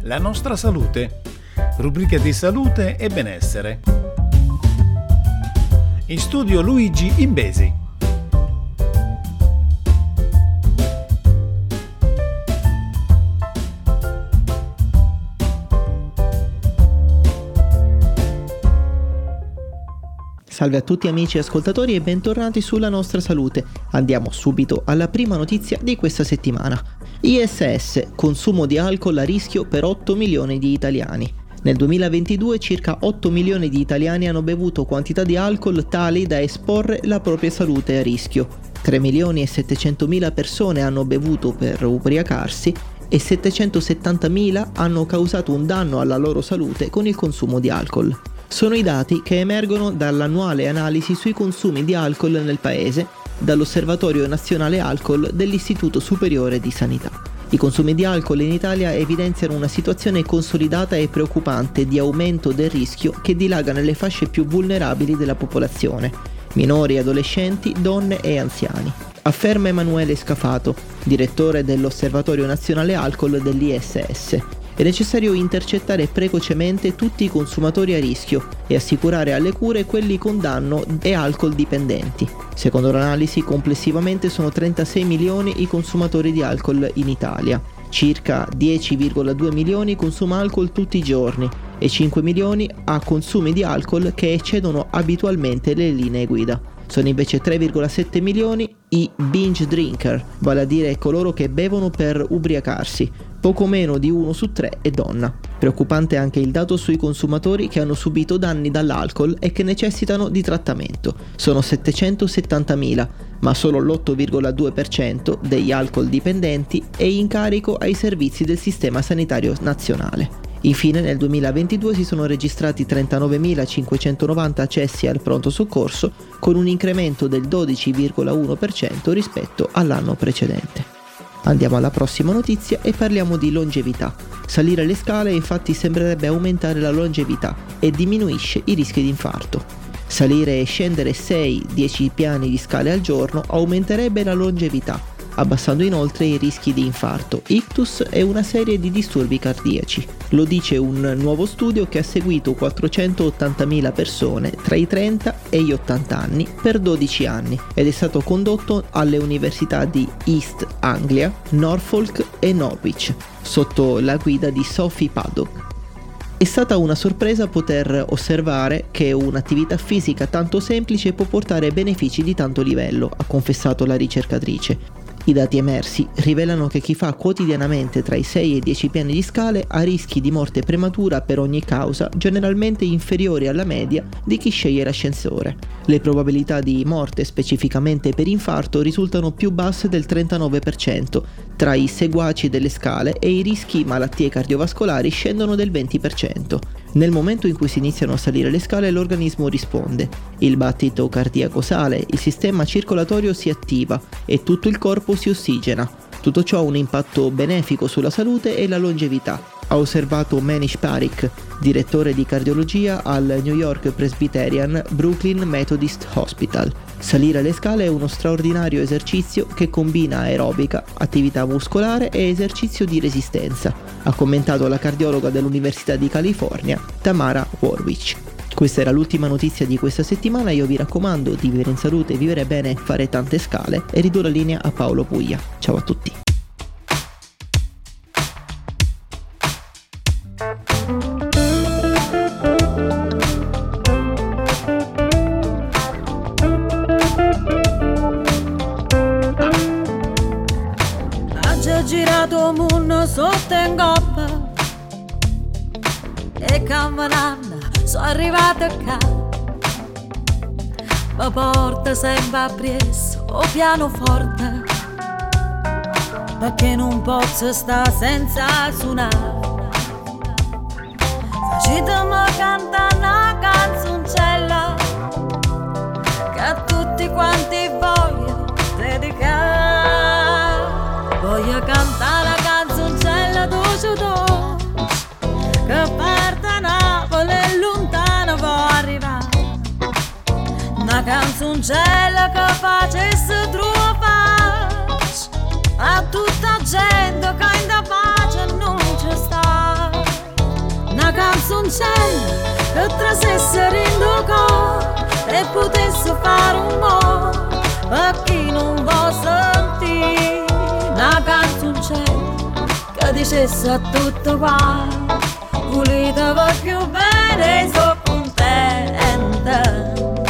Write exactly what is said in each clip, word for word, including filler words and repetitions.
La nostra salute, rubrica di salute e benessere. In studio Luigi Imbesi. Salve a tutti amici ascoltatori e bentornati sulla nostra salute. Andiamo subito alla prima notizia di questa settimana. I S S, consumo di alcol a rischio per otto milioni di italiani. Nel duemilaventidue circa otto milioni di italiani hanno bevuto quantità di alcol tali da esporre la propria salute a rischio. tre milioni e settecentomila persone hanno bevuto per ubriacarsi e settecentosettantamila hanno causato un danno alla loro salute con il consumo di alcol. Sono i dati che emergono dall'annuale analisi sui consumi di alcol nel paese dall'Osservatorio Nazionale Alcol dell'Istituto Superiore di Sanità. I consumi di alcol in Italia evidenziano una situazione consolidata e preoccupante di aumento del rischio che dilaga nelle fasce più vulnerabili della popolazione: minori, adolescenti, donne e anziani. Afferma Emanuele Scafato, direttore dell'Osservatorio Nazionale Alcol dell'I S S. È necessario intercettare precocemente tutti i consumatori a rischio e assicurare alle cure quelli con danno e alcol dipendenti. Secondo l'analisi, complessivamente sono trentasei milioni i consumatori di alcol in Italia. Circa dieci virgola due milioni consuma alcol tutti i giorni e cinque milioni ha consumi di alcol che eccedono abitualmente le linee guida. Sono invece tre virgola sette milioni i binge drinker, vale a dire coloro che bevono per ubriacarsi. Poco meno di uno su tre è donna. Preoccupante anche il dato sui consumatori che hanno subito danni dall'alcol e che necessitano di trattamento. Sono settecentosettantamila, ma solo l'otto virgola due per cento degli alcol dipendenti è in carico ai servizi del Sistema Sanitario Nazionale. Infine, nel duemilaventidue si sono registrati trentanovemilacinquecentonovanta accessi al pronto soccorso, con un incremento del dodici virgola uno per cento rispetto all'anno precedente. Andiamo alla prossima notizia e parliamo di longevità. Salire le scale infatti sembrerebbe aumentare la longevità e diminuisce i rischi di infarto. Salire e scendere sei dieci piani di scale al giorno aumenterebbe la longevità, abbassando inoltre i rischi di infarto, ictus e una serie di disturbi cardiaci. Lo dice un nuovo studio che ha seguito quattrocentottantamila persone tra i trenta e gli ottanta anni per dodici anni ed è stato condotto alle università di East Anglia, Norfolk e Norwich, sotto la guida di Sophie Paddock. È stata una sorpresa poter osservare che un'attività fisica tanto semplice può portare benefici di tanto livello, ha confessato la ricercatrice. I dati emersi rivelano che chi fa quotidianamente tra i sei e i dieci piani di scale ha rischi di morte prematura per ogni causa generalmente inferiori alla media di chi sceglie l'ascensore. Le probabilità di morte specificamente per infarto risultano più basse del trentanove per cento tra i seguaci delle scale e i rischi malattie cardiovascolari scendono del venti per cento. Nel momento in cui si iniziano a salire le scale l'organismo risponde, il battito cardiaco sale, il sistema circolatorio si attiva e tutto il corpo si ossigena. Tutto ciò ha un impatto benefico sulla salute e la longevità, ha osservato Manish Parikh, direttore di cardiologia al New York Presbyterian Brooklyn Methodist Hospital. Salire le scale è uno straordinario esercizio che combina aerobica, attività muscolare e esercizio di resistenza, ha commentato la cardiologa dell'Università di California, Tamara Warwick. Questa era l'ultima notizia di questa settimana. Io vi raccomando di vivere in salute, vivere bene, fare tante scale e ridò la linea a Paolo Puglia. Ciao a tutti. Ha girato il mondo sotto in coppa e camminando sono arrivata qua, ma porta sempre appresso o pianoforte, perché non posso stare senza suonare. Facetemi cantare una canzoncella che a tutti quanti voglio dedicare. Voglio cantare la canzoncella dolce dolce che parte Napoli e lontano può arrivare. Una canzoncella che facesse trovare a tutta gente che in da pace non ci sta. canzoncello che trasesse rindo cuore e potesse fare un po' per chi non può sentire una canzoncella che dicesse a tutto qua volete voi più bene, sono contenta.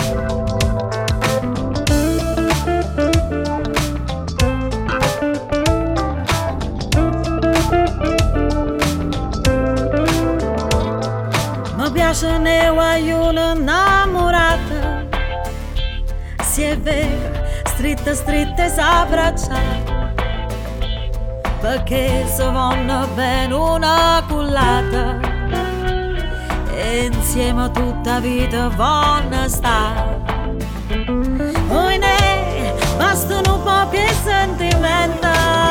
Mi piace ne voglio innamorata, se è vero, stretta stretta s'abbracciata, perché se vanno bene una cullata e insieme tutta vita vanno stare. Poi ne bastano un po' più sentimenti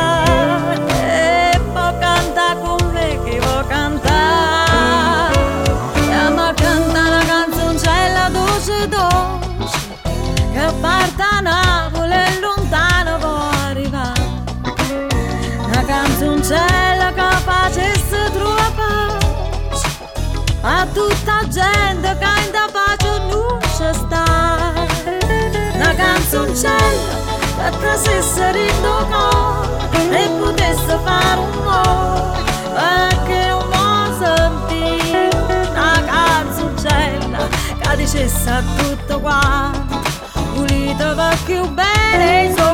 e può cantare con me che vuoi cantare. E ma canta la canzoncella dolce dolce che parte a Napoli e lontano può arrivare. Una canzoncella capace si trova pace a tutta gente che in da pace non c'è sta. Una canzoncella che trasesse rindo cuore e potesse fare un po' perché non può sentire. Una canzoncella che dicesse a tutto qua volete va più bene.